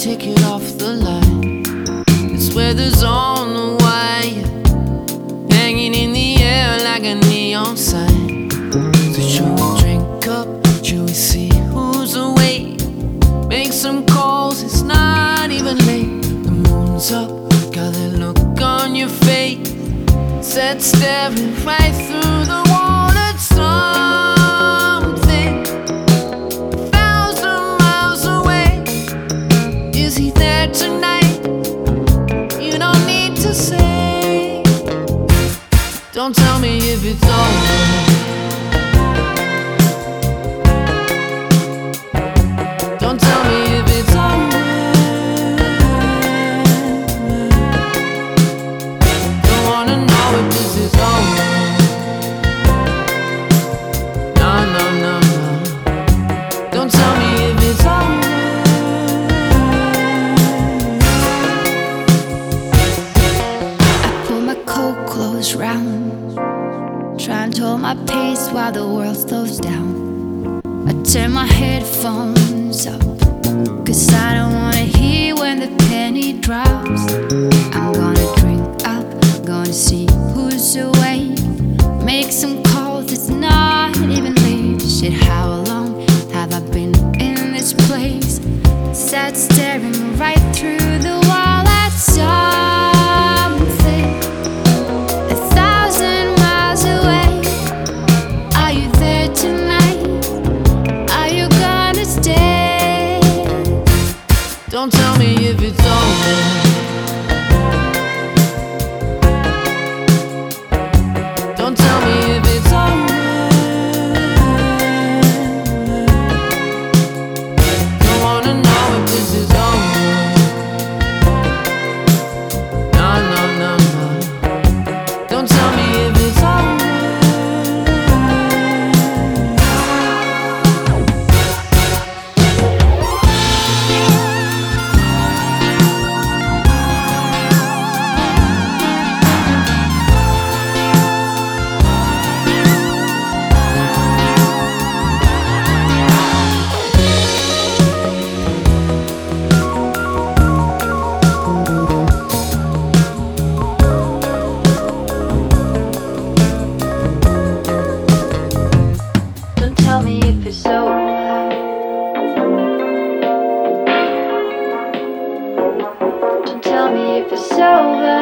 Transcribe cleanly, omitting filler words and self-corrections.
ticket off the line. It's where there's on the wire, hanging in the air like a neon sign. So should we drink up? Should we see who's awake? Make some calls, it's not even late. The moon's up, got that look on your face, set staring right through the wall at something 1,000 miles away. Is he there tonight? You don't need to say. Don't tell me if it's over. Don't tell me if it's over. Don't wanna know if this is over. No, no, no, no. Don't tell me if it's over. I pull my coat clothes round, trying to hold my pace while the world slows down. I turn my headphones up, 'cause I don't wanna hear when the penny drops. I'm gonna drink up, gonna see who's awake, make some calls, it's not even late. Shit, how long have I been in this place? Sat staring right through the wall at something 1,000 miles away. Are you there tonight? Are you gonna stay? Don't tell me if it's over. Don't tell me if it's over. Don't wanna know if this is over. No, no, no, no. Don't tell me if it's over. Don't tell me if it's over. Don't tell me if it's over.